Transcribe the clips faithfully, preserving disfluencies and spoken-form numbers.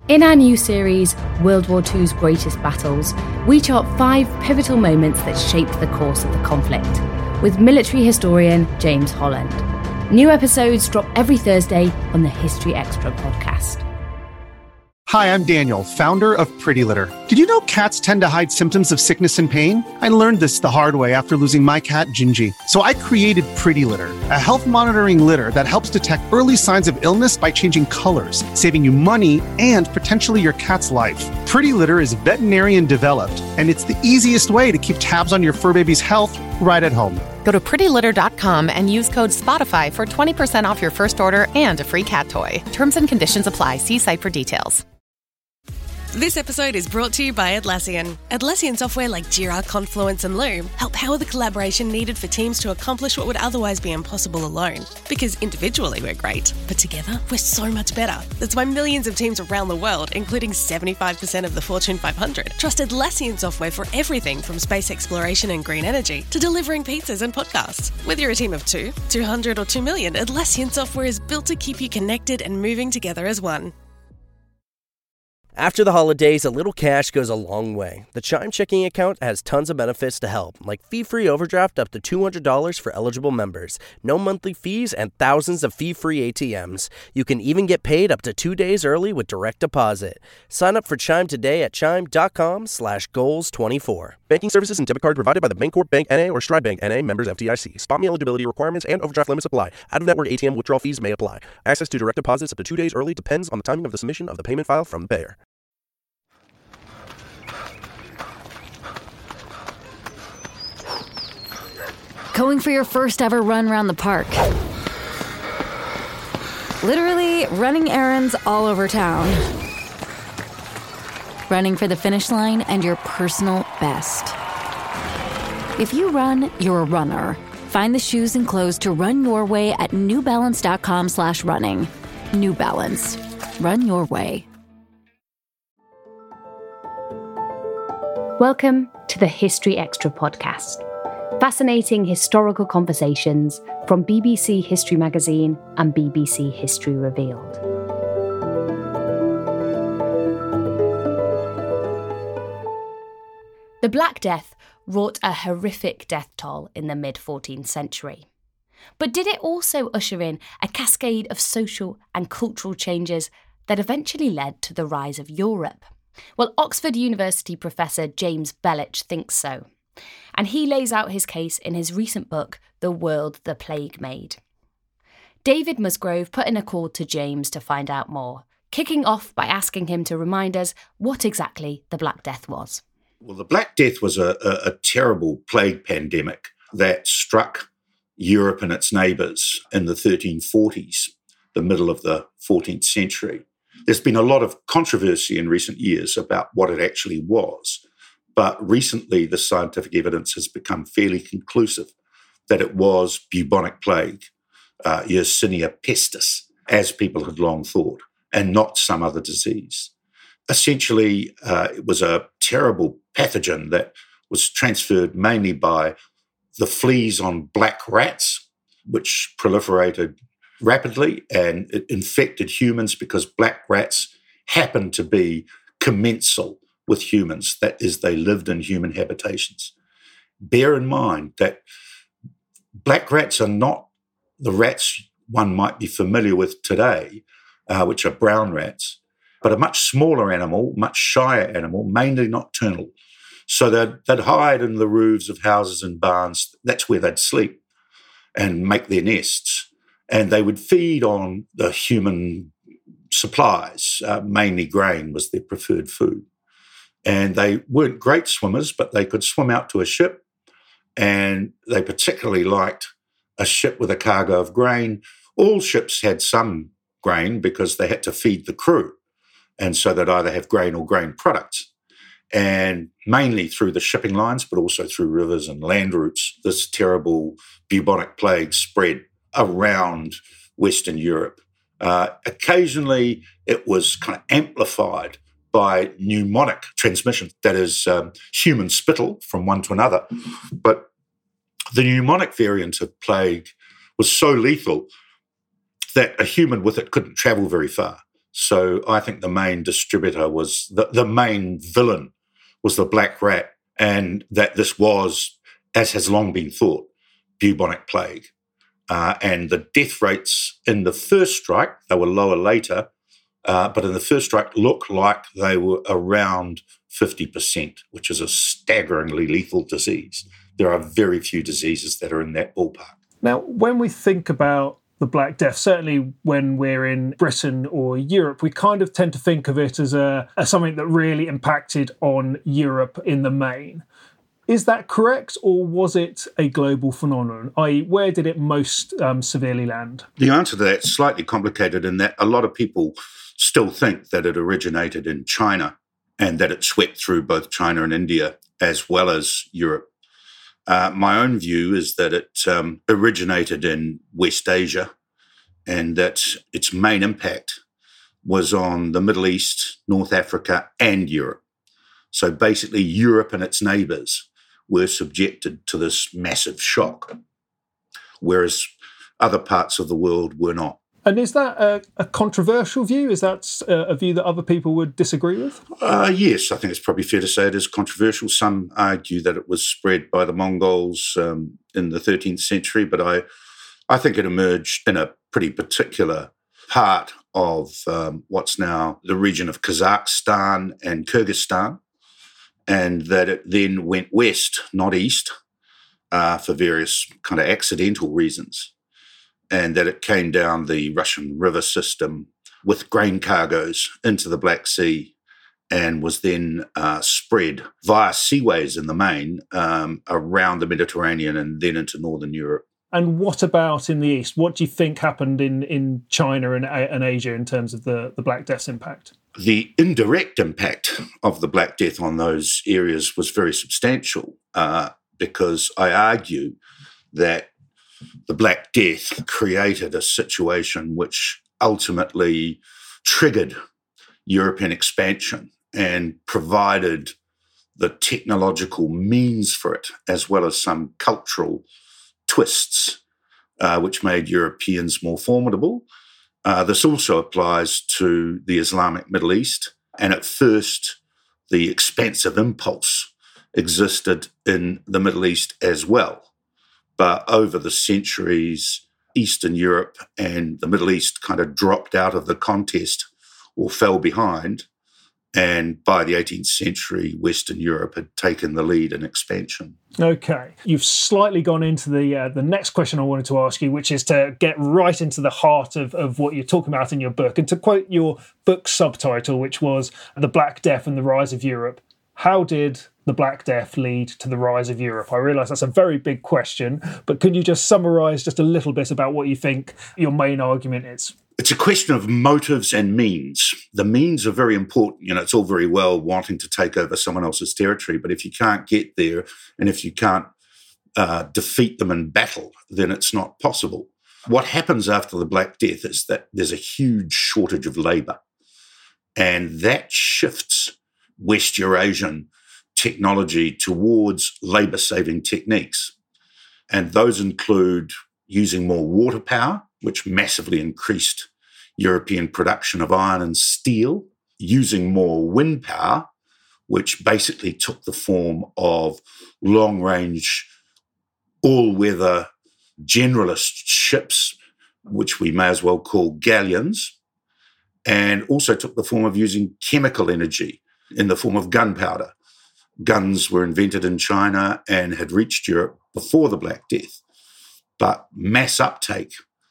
In our new series, World War Two's Greatest Battles, we chart five pivotal moments that shaped the course of the conflict, with military historian James Holland. New episodes drop every Thursday on the History Extra podcast. Hi, I'm Daniel, founder of Pretty Litter. Did you know cats tend to hide symptoms of sickness and pain? I learned this the hard way after losing my cat, Gingy. So I created Pretty Litter, a health monitoring litter that helps detect early signs of illness by changing colors, saving you money and potentially your cat's life. Pretty Litter is veterinarian developed, and it's the easiest way to keep tabs on your fur baby's health right at home. Go to pretty litter dot com and use code SPOTIFY for twenty percent off your first order and a free cat toy. Terms and conditions apply. See site for details. This episode is brought to you by Atlassian. Atlassian software like Jira, Confluence and Loom help power the collaboration needed for teams to accomplish what would otherwise be impossible alone. Because individually we're great, but together we're so much better. That's why millions of teams around the world, including seventy-five percent of the Fortune five hundred, trust Atlassian software for everything from space exploration and green energy to delivering pizzas and podcasts. Whether you're a team of two, two hundred or two million, Atlassian software is built to keep you connected and moving together as one. After the holidays, a little cash goes a long way. The Chime checking account has tons of benefits to help, like fee-free overdraft up to two hundred dollars for eligible members, no monthly fees, and thousands of fee-free A T Ms. You can even get paid up to two days early with direct deposit. Sign up for Chime today at chime.com slash goals 24. Banking services and debit card provided by the Bancorp Bank N A or Stride Bank N A, members F D I C. Spot me eligibility requirements and overdraft limits apply. Out-of-network A T M withdrawal fees may apply. Access to direct deposits up to two days early depends on the timing of the submission of the payment file from the payer. Going for your first ever run around the park. Literally running errands all over town. Running for the finish line and your personal best. If you run, you're a runner. Find the shoes and clothes to run your way at newbalance.com slash running. New Balance. Run your way. Welcome to the History Extra podcast. Fascinating historical conversations from B B C History Magazine and B B C History Revealed. The Black Death wrought a horrific death toll in the mid-fourteenth century. But did it also usher in a cascade of social and cultural changes that eventually led to the rise of Europe? Well, Oxford University professor James Belich thinks so. And he lays out his case in his recent book, The World the Plague Made. David Musgrove put in a call to James to find out more, kicking off by asking him to remind us what exactly the Black Death was. Well, the Black Death was a, a, a terrible plague pandemic that struck Europe and its neighbours in the thirteen forties, the middle of the fourteenth century. There's been a lot of controversy in recent years about what it actually was. But recently, the scientific evidence has become fairly conclusive that it was bubonic plague, uh, Yersinia pestis, as people had long thought, and not some other disease. Essentially, uh, it was a terrible pathogen that was transferred mainly by the fleas on black rats, which proliferated rapidly, and it infected humans because black rats happened to be commensal with humans, that is, they lived in human habitations. Bear in mind that black rats are not the rats one might be familiar with today, uh, which are brown rats, but a much smaller animal, much shyer animal, mainly nocturnal. So they'd, they'd hide in the roofs of houses and barns. That's where they'd sleep and make their nests. And they would feed on the human supplies, uh, mainly grain was their preferred food. And they weren't great swimmers, but they could swim out to a ship, and they particularly liked a ship with a cargo of grain. All ships had some grain because they had to feed the crew, and so they'd either have grain or grain products. And mainly through the shipping lines, but also through rivers and land routes, this terrible bubonic plague spread around Western Europe. Uh, occasionally, it was kind of amplified by pneumonic transmission, that is um, human spittle from one to another. But the pneumonic variant of plague was so lethal that a human with it couldn't travel very far. So I think the main distributor was, the, the main villain was the Black Rat, and that this was, as has long been thought, bubonic plague. Uh, and the death rates in the first strike, they were lower later, uh, but in the first strike look like they were around fifty percent, which is a staggeringly lethal disease. There are very few diseases that are in that ballpark. Now, when we think about the Black Death, certainly when we're in Britain or Europe, we kind of tend to think of it as a as something that really impacted on Europe in the main. Is that correct, or was it a global phenomenon? that is, where did it most um, severely land? The answer to that is slightly complicated in that a lot of people still think that it originated in China and that it swept through both China and India as well as Europe. Uh, my own view is that it um, originated in West Asia and that its main impact was on the Middle East, North Africa, and Europe. So basically, Europe and its neighbours were subjected to this massive shock, whereas other parts of the world were not. And is that a, a controversial view? Is that a, a view that other people would disagree with? Uh, yes, I think it's probably fair to say it is controversial. Some argue that it was spread by the Mongols um, in the thirteenth century, but I, I think it emerged in a pretty particular part of um, what's now the region of Kazakhstan and Kyrgyzstan, and that it then went west, not east, uh, for various kind of accidental reasons, and that it came down the Russian river system with grain cargoes into the Black Sea and was then uh, spread via seaways in the main um, around the Mediterranean and then into northern Europe. And what about in the East? What do you think happened in, in China and, and Asia in terms of the, the Black Death's impact? The indirect impact of the Black Death on those areas was very substantial uh, because I argue that the Black Death created a situation which ultimately triggered European expansion and provided the technological means for it, as well as some cultural twists, uh, which made Europeans more formidable. Uh, this also applies to the Islamic Middle East. And at first, the expansive impulse existed in the Middle East as well. But over the centuries, Eastern Europe and the Middle East kind of dropped out of the contest or fell behind. And by the eighteenth century, Western Europe had taken the lead in expansion. Okay. You've slightly gone into the uh, the next question I wanted to ask you, which is to get right into the heart of, of what you're talking about in your book. And to quote your book subtitle, which was The Black Death and the Rise of Europe, how did the Black Death lead to the rise of Europe? I realise that's a very big question, but could you just summarise just a little bit about what you think your main argument is? It's a question of motives and means. The means are very important. You know, it's all very well wanting to take over someone else's territory, but if you can't get there and if you can't uh, defeat them in battle, then it's not possible. What happens after the Black Death is that there's a huge shortage of labour, and that shifts West Eurasian technology towards labour-saving techniques. And those include using more water power, which massively increased European production of iron and steel, using more wind power, which basically took the form of long-range, all-weather generalist ships, which we may as well call galleons, and also took the form of using chemical energy in the form of gunpowder. Guns were invented in China and had reached Europe before the Black Death, but mass uptake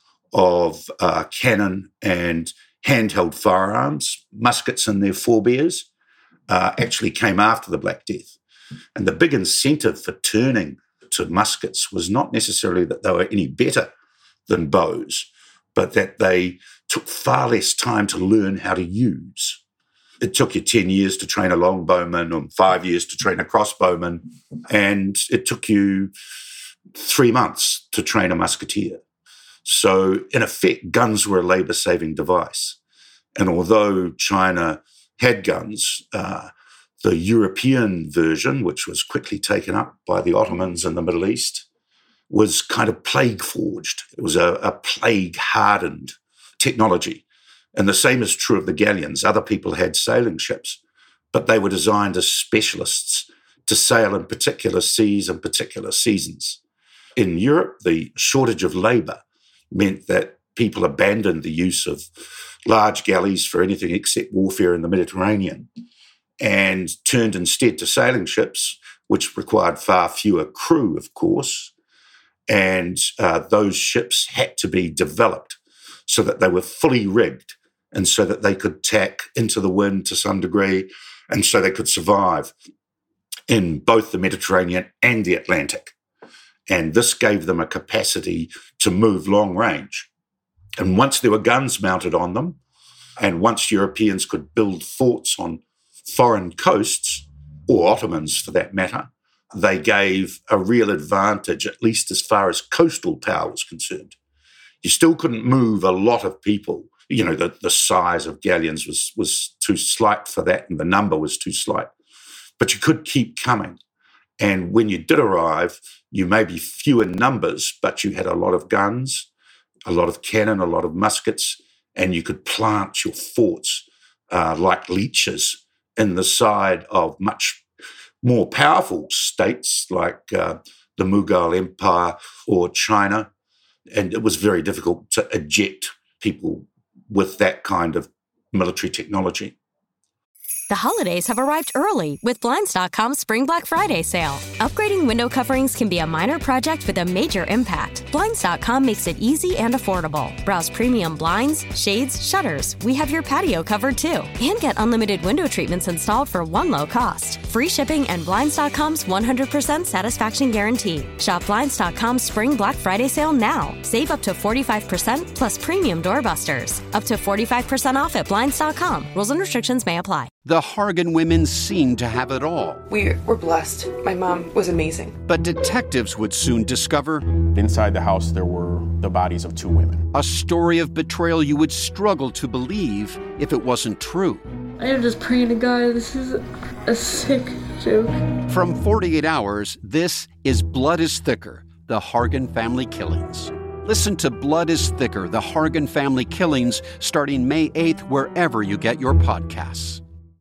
of uh, cannon and handheld firearms, muskets and their forebears, uh, actually came after the Black Death. And the big incentive for turning to muskets was not necessarily that they were any better than bows, but that they took far less time to learn how to use. It took you ten years to train a longbowman or five years to train a crossbowman, and it took you three months to train a musketeer. So, in effect, guns were a labour-saving device. And although China had guns, uh, the European version, which was quickly taken up by the Ottomans in the Middle East, was kind of plague-forged. It was a, a plague-hardened technology. And the same is true of the galleons. Other people had sailing ships, but they were designed as specialists to sail in particular seas and particular seasons. In Europe, the shortage of labour meant that people abandoned the use of large galleys for anything except warfare in the Mediterranean and turned instead to sailing ships, which required far fewer crew, of course, and uh, those ships had to be developed so that they were fully rigged and so that they could tack into the wind to some degree and so they could survive in both the Mediterranean and the Atlantic. And this gave them a capacity to move long range. And once there were guns mounted on them, and once Europeans could build forts on foreign coasts, or Ottomans for that matter, they gave a real advantage, at least as far as coastal power was concerned. You still couldn't move a lot of people. You know, the, the size of galleons was, was too slight for that, and the number was too slight. But you could keep coming. And when you did arrive, you may be few in numbers, but you had a lot of guns, a lot of cannon, a lot of muskets, and you could plant your forts uh, like leeches in the side of much more powerful states like uh, the Mughal Empire or China. And it was very difficult to eject people with that kind of military technology. The holidays have arrived early with Blinds dot com's Spring Black Friday sale. Upgrading window coverings can be a minor project with a major impact. Blinds dot com makes it easy and affordable. Browse premium blinds, shades, shutters. We have your patio covered too. And get unlimited window treatments installed for one low cost. Free shipping and Blinds dot com's one hundred percent satisfaction guarantee. Shop Blinds dot com's Spring Black Friday sale now. Save up to forty-five percent plus premium doorbusters. Up to forty-five percent off at Blinds dot com. Rules and restrictions may apply. The Hargan women seemed to have it all. We were blessed. My mom was amazing. But detectives would soon discover... inside the house, there were the bodies of two women. A story of betrayal you would struggle to believe if it wasn't true. I am just praying to God, this is a sick joke. From forty-eight hours, this is Blood is Thicker, the Hargan family killings. Listen to Blood is Thicker, the Hargan family killings, starting May eighth, wherever you get your podcasts.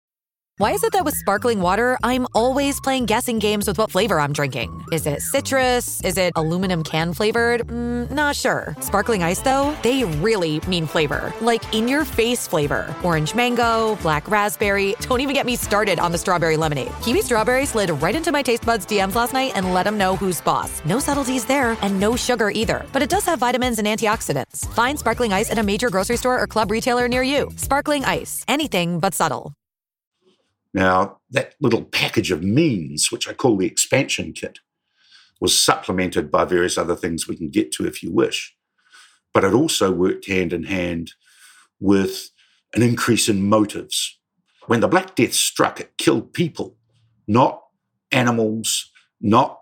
Why is it that with sparkling water, I'm always playing guessing games with what flavor I'm drinking? Is it citrus? Is it aluminum can flavored? Mm, not sure. Sparkling ice, though, they really mean flavor. Like in-your-face flavor. Orange mango, black raspberry. Don't even get me started on the strawberry lemonade. Kiwi Strawberry slid right into my taste buds D Ms last night and let them know who's boss. No subtleties there, and no sugar either. But it does have vitamins and antioxidants. Find sparkling ice at a major grocery store or club retailer near you. Sparkling ice. Anything but subtle. Now, that little package of means, which I call the expansion kit, was supplemented by various other things we can get to if you wish. But it also worked hand in hand with an increase in motives. When the Black Death struck, it killed people, not animals, not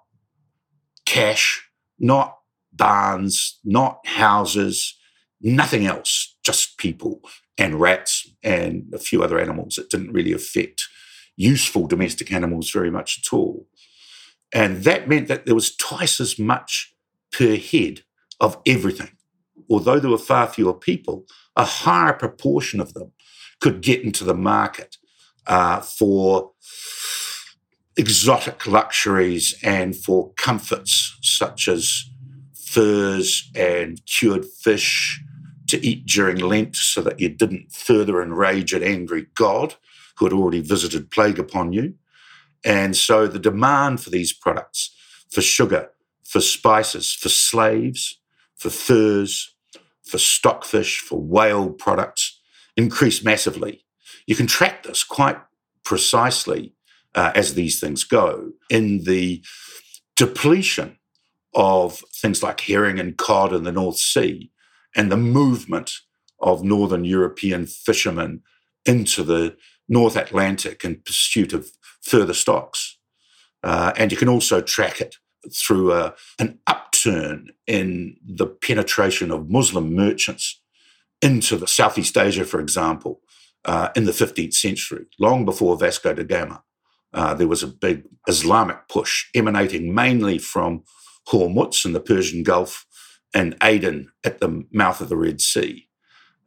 cash, not barns, not houses, nothing else, just people and rats and a few other animals. It didn't really affect useful domestic animals very much at all. And that meant that there was twice as much per head of everything. Although there were far fewer people, a higher proportion of them could get into the market uh, for exotic luxuries and for comforts such as furs and cured fish to eat during Lent so that you didn't further enrage an angry God who had already visited plague upon you. And so the demand for these products, for sugar, for spices, for slaves, for furs, for stockfish, for whale products, increased massively. You can track this quite precisely uh, as these things go in the depletion of things like herring and cod in the North Sea and the movement of Northern European fishermen into the North Atlantic in pursuit of further stocks. Uh, and you can also track it through a, an upturn in the penetration of Muslim merchants into the Southeast Asia, for example, uh, in the fifteenth century, long before Vasco da Gama. Uh, there was a big Islamic push emanating mainly from Hormuz in the Persian Gulf and Aden at the mouth of the Red Sea.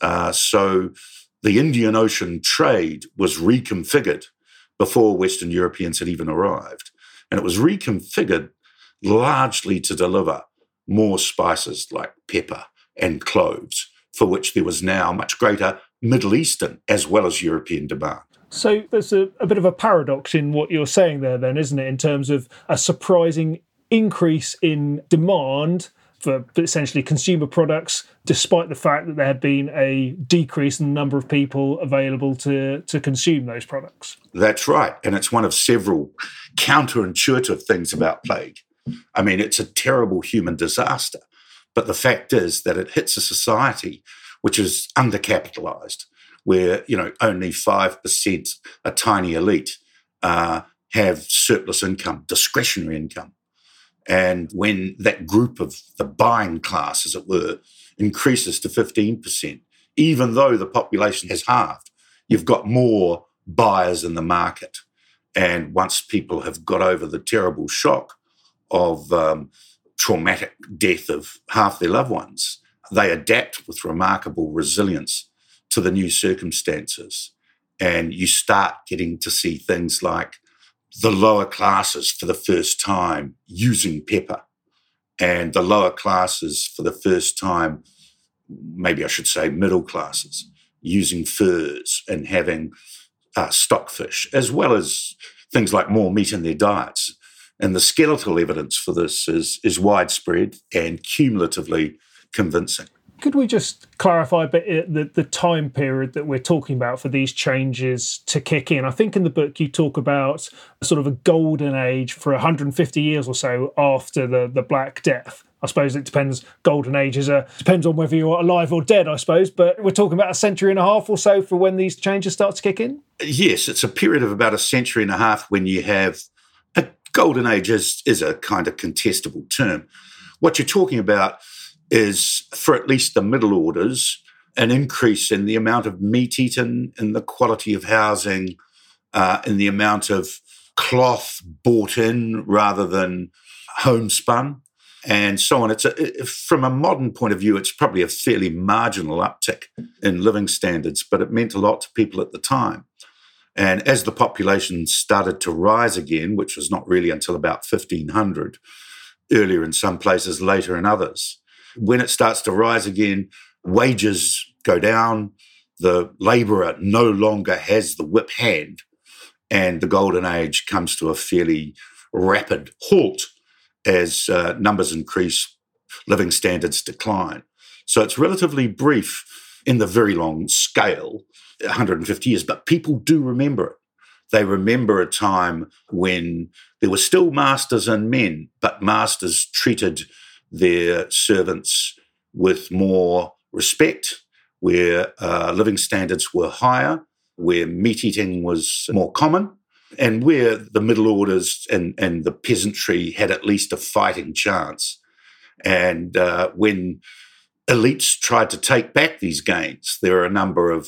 Uh, so the Indian Ocean trade was reconfigured before Western Europeans had even arrived. And it was reconfigured largely to deliver more spices like pepper and cloves, for which there was now much greater Middle Eastern as well as European demand. So there's a, a bit of a paradox in what you're saying there then, isn't it, in terms of a surprising increase in demand for essentially consumer products, despite the fact that there had been a decrease in the number of people available to, to consume those products. That's right. And it's one of several counterintuitive things about plague. I mean, it's a terrible human disaster. But the fact is that it hits a society which is undercapitalized, where, you know, only five percent, a tiny elite, uh, have surplus income, discretionary income. And when that group of the buying class, as it were, increases to fifteen percent, even though the population has halved, you've got more buyers in the market. And once people have got over the terrible shock of um, traumatic death of half their loved ones, they adapt with remarkable resilience to the new circumstances. And you start getting to see things like the lower classes for the first time using pepper, and the lower classes for the first time, maybe I should say middle classes, using furs and having uh, stockfish, as well as things like more meat in their diets. And the skeletal evidence for this is, is widespread and cumulatively convincing. Could we just clarify a bit the, the time period that we're talking about for these changes to kick in? I think in the book you talk about sort of a golden age for one hundred fifty years or so after the, the Black Death. I suppose it depends. Golden age is a, depends on whether you're alive or dead, I suppose. But we're talking about a century and a half or so for when these changes start to kick in? Yes, it's a period of about a century and a half when you have a golden age is, is a kind of contestable term. What you're talking about is, for at least the middle orders, an increase in the amount of meat eaten, in the quality of housing, uh, in the amount of cloth bought in rather than homespun, and so on. It's a, it, from a modern point of view, it's probably a fairly marginal uptick in living standards, but it meant a lot to people at the time. And as the population started to rise again, which was not really until about fifteen hundred, earlier in some places, later in others, when it starts to rise again, wages go down, the labourer no longer has the whip hand, and the golden age comes to a fairly rapid halt as uh, numbers increase, living standards decline. So it's relatively brief in the very long scale, one hundred fifty years, but people do remember it. They remember a time when there were still masters and men, but masters treated their servants with more respect, where uh, living standards were higher, where meat eating was more common, and where the middle orders and, and the peasantry had at least a fighting chance. And uh, when elites tried to take back these gains, there are a number of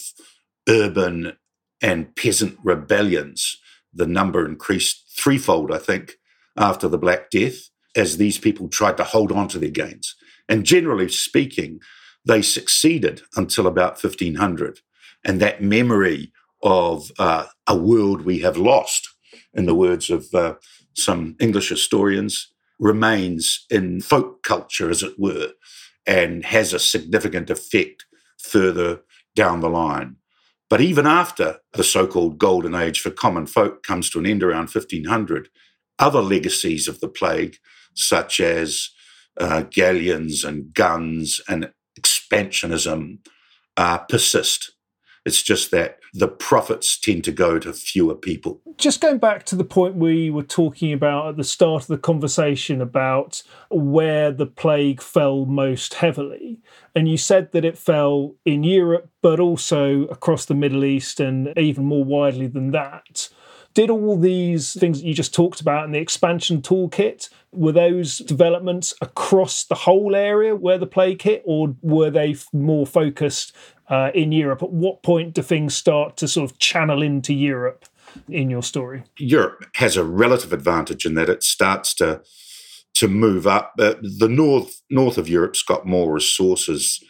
urban and peasant rebellions. The number increased threefold, I think, after the Black Death, as these people tried to hold on to their gains. And generally speaking, they succeeded until about fifteen hundred. And that memory of uh, a world we have lost, in the words of uh, some English historians, remains in folk culture, as it were, and has a significant effect further down the line. But even after the so-called golden age for common folk comes to an end around fifteen hundred, other legacies of the plague, such as uh, galleons and guns and expansionism, uh, persist. It's just that the profits tend to go to fewer people. Just going back to the point we were talking about at the start of the conversation about where the plague fell most heavily, and you said that it fell in Europe, but also across the Middle East and even more widely than that. Did all these things that you just talked about in the expansion toolkit, were those developments across the whole area where the plague hit, or were they more focused uh, in Europe? At what point do things start to sort of channel into Europe in your story? Europe has a relative advantage in that it starts to to move up. Uh, the north north of Europe's got more resources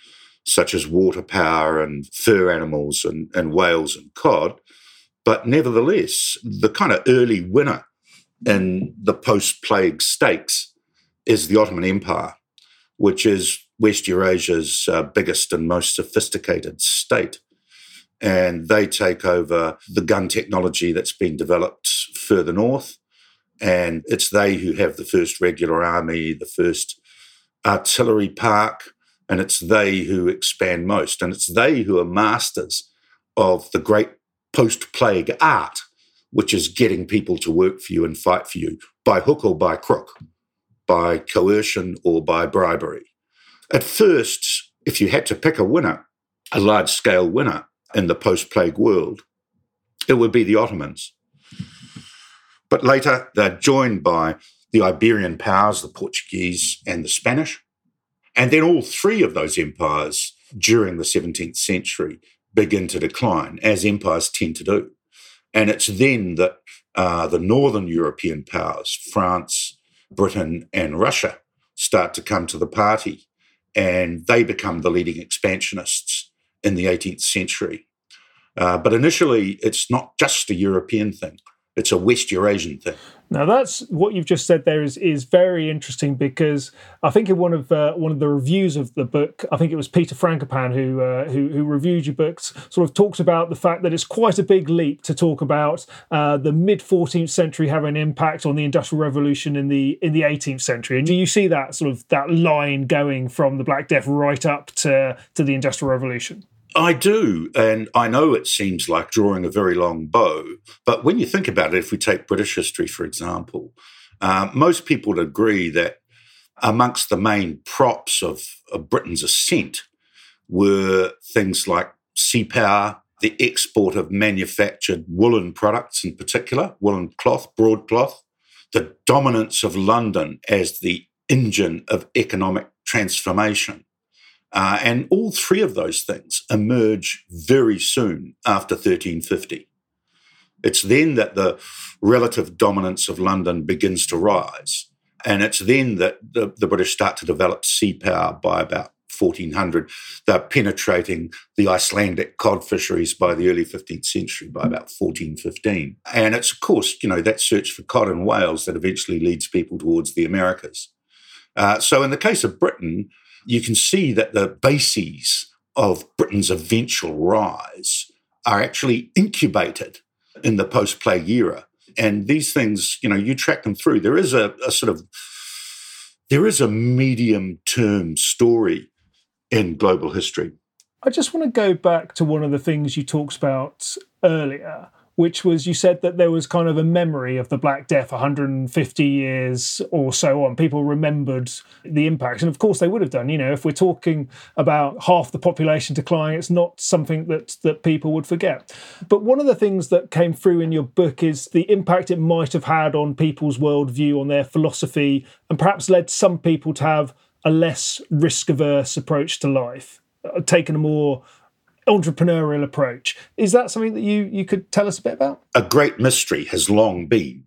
such as water power and fur animals and, and whales and cod. But nevertheless, the kind of early winner in the post-plague stakes is the Ottoman Empire, which is West Eurasia's uh, biggest and most sophisticated state. And they take over the gun technology that's been developed further north. And it's they who have the first regular army, the first artillery park, and it's they who expand most. And it's they who are masters of the great post-plague art, which is getting people to work for you and fight for you by hook or by crook, by coercion or by bribery. At first, if you had to pick a winner, a large-scale winner in the post-plague world, it would be the Ottomans. But later, they're joined by the Iberian powers, the Portuguese and the Spanish. And then all three of those empires during the seventeenth century begin to decline, as empires tend to do. And it's then that uh, the northern European powers, France, Britain, and Russia, start to come to the party, and they become the leading expansionists in the eighteenth century. Uh, but initially, it's not just a European thing. It's a West Eurasian thing. Now, that's what you've just said there is is very interesting, because I think in one of uh, one of the reviews of the book, I think it was Peter Frankopan who, uh, who who reviewed your books, sort of talked about the fact that it's quite a big leap to talk about uh, the mid fourteenth century having an impact on the Industrial Revolution in the in the eighteenth century. And do you see that sort of that line going from the Black Death right up to to the Industrial Revolution? I do, and I know it seems like drawing a very long bow, but when you think about it, if we take British history, for example, uh, most people would agree that amongst the main props of, of Britain's ascent were things like sea power, the export of manufactured woolen products in particular, woolen cloth, broadcloth, the dominance of London as the engine of economic transformation. Uh, and all three of those things emerge very soon after thirteen fifty. It's then that the relative dominance of London begins to rise. And it's then that the, the British start to develop sea power by about fourteen hundred. They're penetrating the Icelandic cod fisheries by the early fifteenth century, by about fourteen fifteen. And it's, of course, you know, that search for cod and whales that eventually leads people towards the Americas. Uh, so in the case of Britain, you can see that the bases of Britain's eventual rise are actually incubated in the post-plague era. And these things, you know, you track them through. There is a, a sort of, there is a medium-term story in global history. I just want to go back to one of the things you talked about earlier, which was you said that there was kind of a memory of the Black Death one hundred fifty years or so on. People remembered the impacts. And of course they would have done. You know, if we're talking about half the population declining, it's not something that, that people would forget. But one of the things that came through in your book is the impact it might have had on people's worldview, on their philosophy, and perhaps led some people to have a less risk-averse approach to life, taken a more entrepreneurial approach. Is that something that you, you could tell us a bit about? A great mystery has long been,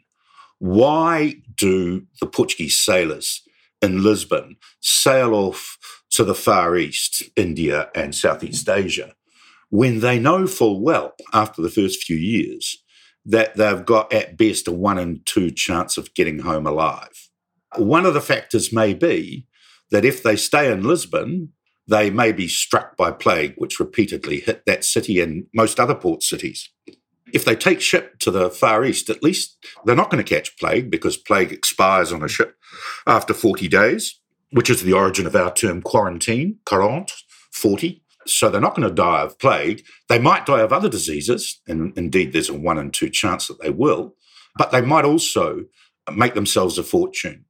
why do the Portuguese sailors in Lisbon sail off to the Far East, India and Southeast Asia, when they know full well, after the first few years, that they've got at best a one in two chance of getting home alive? One of the factors may be that if they stay in Lisbon, they may be struck by plague, which repeatedly hit that city and most other port cities. If they take ship to the Far East, at least they're not going to catch plague, because plague expires on a ship after forty days, which is the origin of our term quarantine, quarante, forty. So they're not going to die of plague. They might die of other diseases, and indeed there's a one in two chance that they will, but they might also make themselves a fortune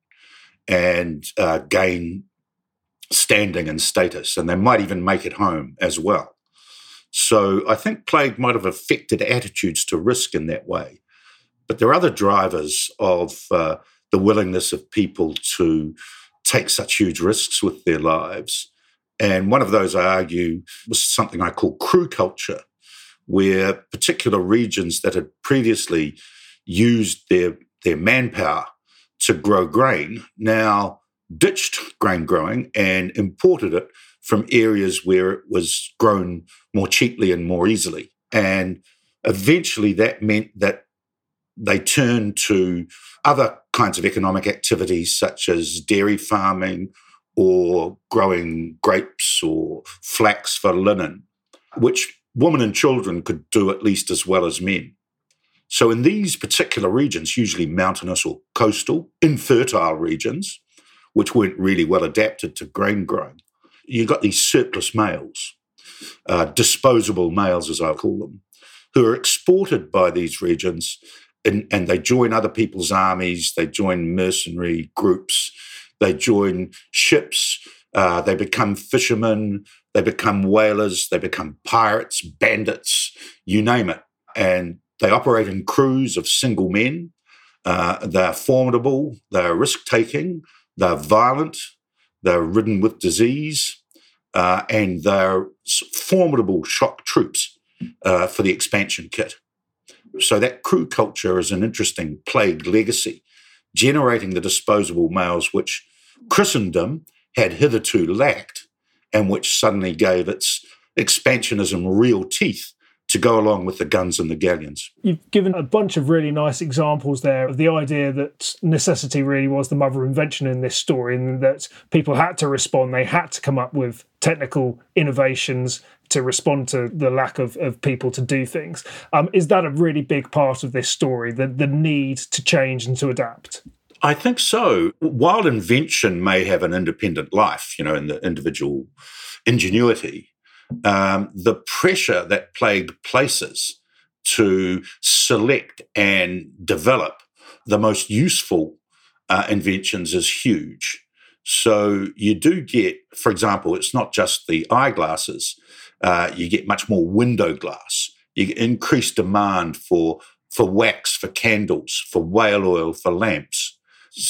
and uh, gain standing and status, and they might even make it home as well. So I think plague might have affected attitudes to risk in that way. But there are other drivers of uh, the willingness of people to take such huge risks with their lives. And one of those, I argue, was something I call crew culture, where particular regions that had previously used their, their manpower to grow grain now ditched grain growing and imported it from areas where it was grown more cheaply and more easily. And eventually that meant that they turned to other kinds of economic activities such as dairy farming or growing grapes or flax for linen, which women and children could do at least as well as men. So in these particular regions, usually mountainous or coastal, infertile regions, which weren't really well adapted to grain growing, you got these surplus males, uh, disposable males as I call them, who are exported by these regions and, and they join other people's armies, they join mercenary groups, they join ships, uh, they become fishermen, they become whalers, they become pirates, bandits, you name it. And they operate in crews of single men. Uh, they're formidable, they're risk-taking, they're violent, they're ridden with disease, uh, and they're formidable shock troops uh, for the expansion kit. So that crew culture is an interesting plague legacy, generating the disposable males which Christendom had hitherto lacked and which suddenly gave its expansionism real teeth to go along with the guns and the galleons. You've given a bunch of really nice examples there of the idea that necessity really was the mother of invention in this story, and that people had to respond, they had to come up with technical innovations to respond to the lack of, of people to do things. Um, is that a really big part of this story, the, the need to change and to adapt? I think so. While invention may have an independent life, you know, in the individual ingenuity, um, the pressure that plague places to select and develop the most useful uh, inventions is huge. So you do get, for example, it's not just the eyeglasses, uh, you get much more window glass. You get increased demand for, for wax, for candles, for whale oil, for lamps.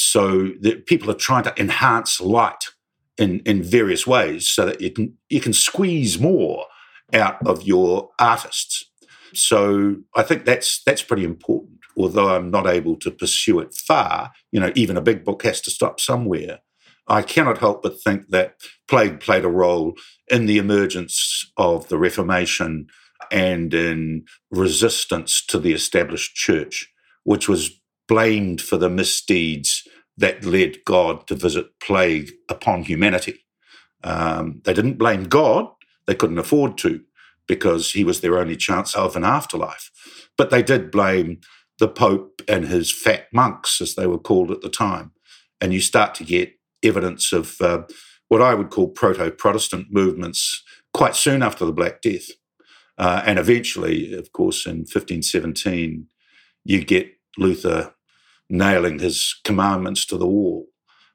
So that people are trying to enhance light in, in various ways so that you can you can squeeze more out of your artists. So I think that's that's pretty important. Although I'm not able to pursue it far, you know, even a big book has to stop somewhere. I cannot help but think that plague played a role in the emergence of the Reformation and in resistance to the established church, which was blamed for the misdeeds that led God to visit plague upon humanity. Um, they didn't blame God. They couldn't afford to because he was their only chance of an afterlife. But they did blame the Pope and his fat monks, as they were called at the time. And you start to get evidence of uh, what I would call proto-Protestant movements quite soon after the Black Death. Uh, and eventually, of course, in fifteen seventeen, you get Luther nailing his commandments to the wall.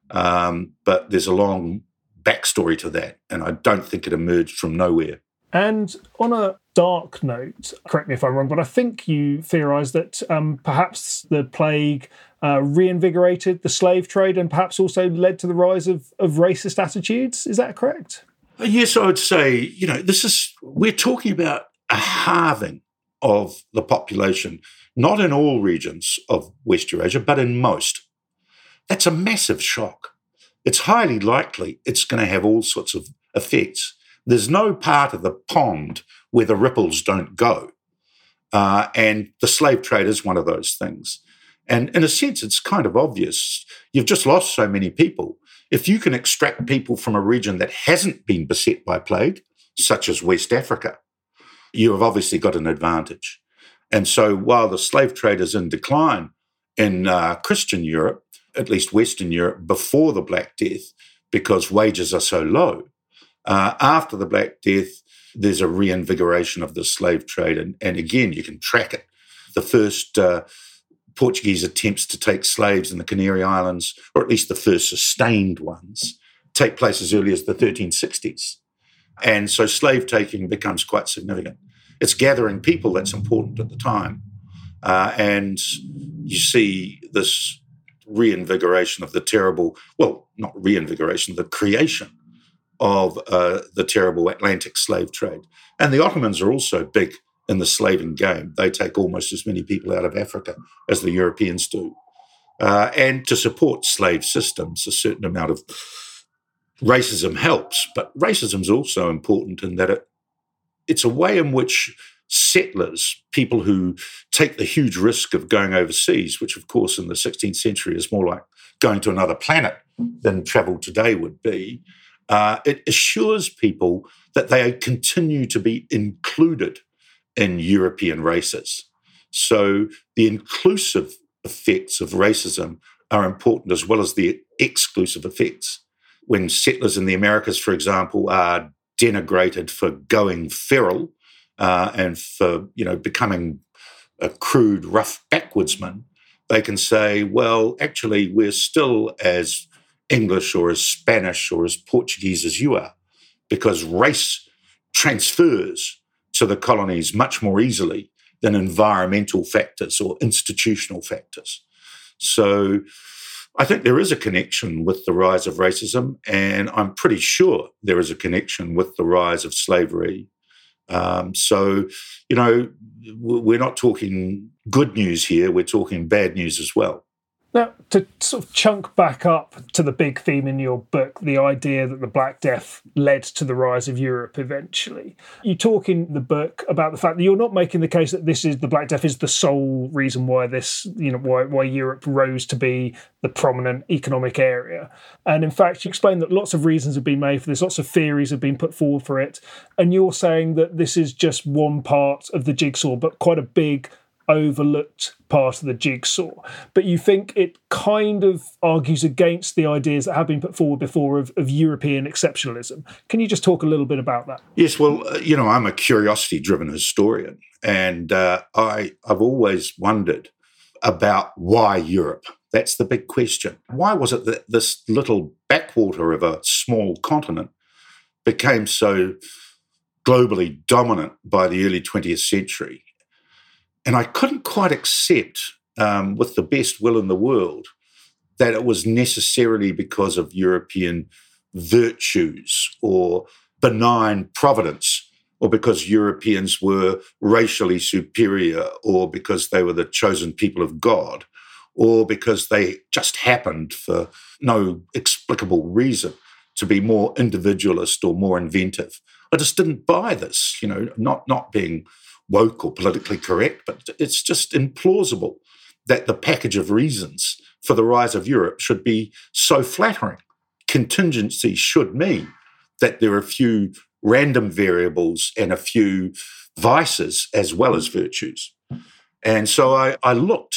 Um, but there's a long backstory to that, and I don't think it emerged from nowhere. And on a dark note, correct me if I'm wrong, but I think you theorise that um, perhaps the plague uh, reinvigorated the slave trade and perhaps also led to the rise of, of racist attitudes. Is that correct? Yes, I would say, you know, this is, we're talking about a halving of the population, not in all regions of West Eurasia, but in most. That's a massive shock. It's highly likely it's going to have all sorts of effects. There's no part of the pond where the ripples don't go. Uh, and the slave trade is one of those things. And in a sense, it's kind of obvious. You've just lost so many people. If you can extract people from a region that hasn't been beset by plague, such as West Africa, you have obviously got an advantage. And so while the slave trade is in decline in uh, Christian Europe, at least Western Europe, before the Black Death, because wages are so low, uh, after the Black Death, there's a reinvigoration of the slave trade. And, and again, you can track it. The first uh, Portuguese attempts to take slaves in the Canary Islands, or at least the first sustained ones, take place as early as the thirteen sixties. And so slave taking becomes quite significant. It's gathering people that's important at the time. Uh, and you see this reinvigoration of the terrible, well, not reinvigoration, the creation of uh, the terrible Atlantic slave trade. And the Ottomans are also big in the slaving game. They take almost as many people out of Africa as the Europeans do. Uh, and to support slave systems, a certain amount of racism helps, but racism is also important in that it, it's a way in which settlers, people who take the huge risk of going overseas, which of course in the sixteenth century is more like going to another planet than travel today would be, uh, it assures people that they continue to be included in European races. So the inclusive effects of racism are important as well as the exclusive effects. When settlers in the Americas, for example, are denigrated for going feral uh, and for, you know, becoming a crude, rough backwoodsman, they can say, well, actually, we're still as English or as Spanish or as Portuguese as you are, because race transfers to the colonies much more easily than environmental factors or institutional factors. So I think there is a connection with the rise of racism, and I'm pretty sure there is a connection with the rise of slavery. Um, so, you know, we're not talking good news here, we're talking bad news as well. Now, to sort of chunk back up to the big theme in your book, the idea that the Black Death led to the rise of Europe eventually, you talk in the book about the fact that you're not making the case that this is the Black Death is the sole reason why this, you know, why, why Europe rose to be the prominent economic area. And in fact, you explain that lots of reasons have been made for this, lots of theories have been put forward for it. And you're saying that this is just one part of the jigsaw, but quite a big overlooked part of the jigsaw. But you think it kind of argues against the ideas that have been put forward before of, of European exceptionalism. Can you just talk a little bit about that? Yes, well, uh, you know, I'm a curiosity-driven historian, and uh, I, I've always wondered about why Europe. That's the big question. Why was it that this little backwater of a small continent became so globally dominant by the early twentieth century? And I couldn't quite accept, um, with the best will in the world, that it was necessarily because of European virtues or benign providence, or because Europeans were racially superior, or because they were the chosen people of God, or because they just happened, for no explicable reason, to be more individualist or more inventive. I just didn't buy this, you know, not, not being woke or politically correct, but it's just implausible that the package of reasons for the rise of Europe should be so flattering. Contingency should mean that there are a few random variables and a few vices as well as virtues. And so I, I looked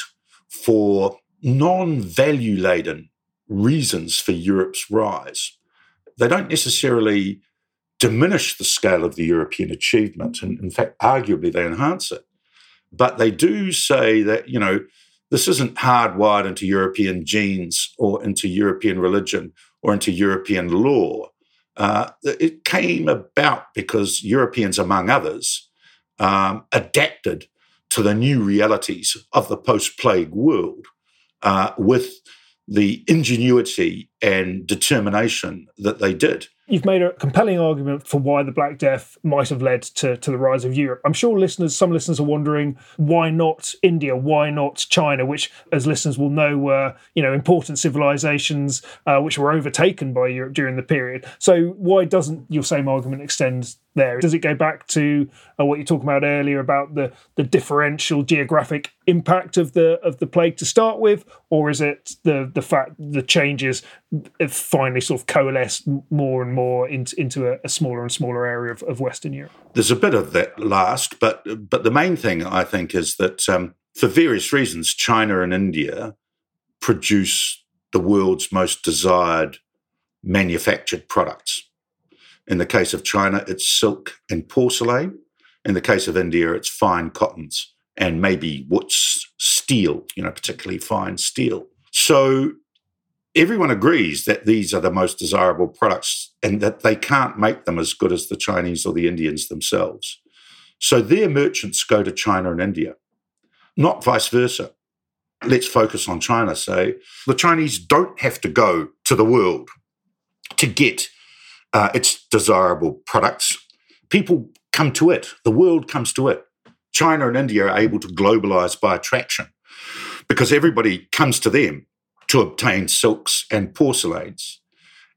for non-value-laden reasons for Europe's rise. They don't necessarily diminish the scale of the European achievement, and in fact, arguably they enhance it. But they do say that, you know, this isn't hardwired into European genes or into European religion or into European law. Uh, it came about because Europeans, among others, um, adapted to the new realities of the post-plague world uh, with the ingenuity and determination that they did. You've made a compelling argument for why the Black Death might have led to, to the rise of Europe. I'm sure listeners, some listeners are wondering, why not India? Why not China? Which, as listeners will know, were, you know, important civilizations uh, which were overtaken by Europe during the period. So why doesn't your same argument extend there? Does it go back to uh, what you talked about earlier about the, the differential geographic impact of the of the plague to start with, or is it the the fact the changes have finally sort of coalesced more and more into, into a, a smaller and smaller area of, of Western Europe? There's a bit of that last, but but the main thing I think is that um, for various reasons, China and India produce the world's most desired manufactured products. In the case of China, it's silk and porcelain. In the case of India, it's fine cottons and maybe what's steel, you know, particularly fine steel. So everyone agrees that these are the most desirable products and that they can't make them as good as the Chinese or the Indians themselves. So their merchants go to China and India, not vice versa. Let's focus on China, say. The Chinese don't have to go to the world to get uh, its desirable products. People come to it. The world comes to it. China and India are able to globalize by attraction because everybody comes to them to obtain silks and porcelains.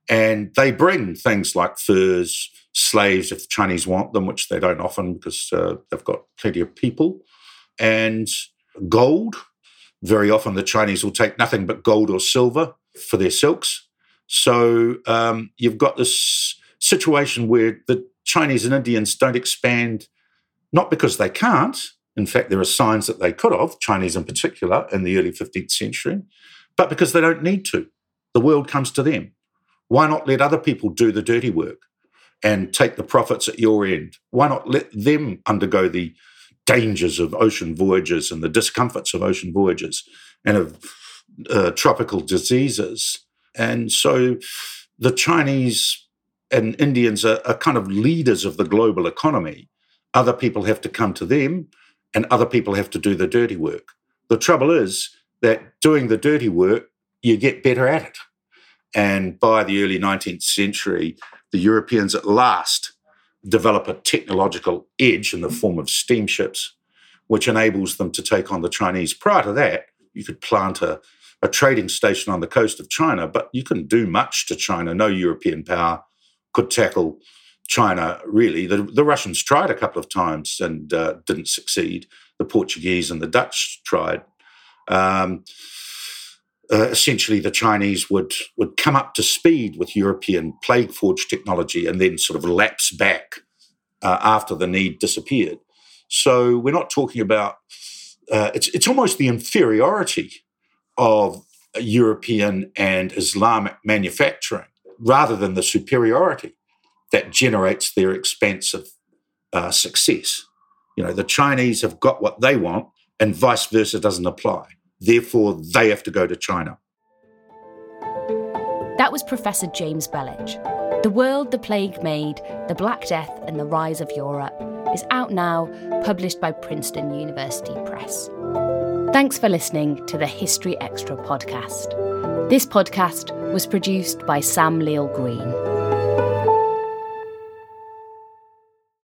And they bring things like furs, slaves, if the Chinese want them, which they don't often because uh, they've got plenty of people, and gold. Very often the Chinese will take nothing but gold or silver for their silks. So um, you've got this situation where the Chinese and Indians don't expand, not because they can't. In fact, there are signs that they could have, Chinese in particular, in the early fifteenth century, but because they don't need to. The world comes to them. Why not let other people do the dirty work and take the profits at your end? Why not let them undergo the dangers of ocean voyages and the discomforts of ocean voyages and of uh, tropical diseases? And so the Chinese and Indians are, are kind of leaders of the global economy. Other people have to come to them and other people have to do the dirty work. The trouble is that doing the dirty work, you get better at it. And by the early nineteenth century, the Europeans at last develop a technological edge in the form of steamships, which enables them to take on the Chinese. Prior to that, you could plant a, a trading station on the coast of China, but you couldn't do much to China. No European power could tackle China, really. The, the Russians tried a couple of times and uh, didn't succeed. The Portuguese and the Dutch tried. Um, Uh, essentially, the Chinese would, would come up to speed with European plague forge technology and then sort of lapse back uh, after the need disappeared. So we're not talking about, uh, it's, it's almost the inferiority of European and Islamic manufacturing rather than the superiority that generates their expansive uh, success. You know, the Chinese have got what they want and vice versa doesn't apply. Therefore, they have to go to China. That was Professor James Belich. The World the Plague Made, The Black Death and the Rise of Europe is out now, published by Princeton University Press. Thanks for listening to the History Extra podcast. This podcast was produced by Sam Leal Green.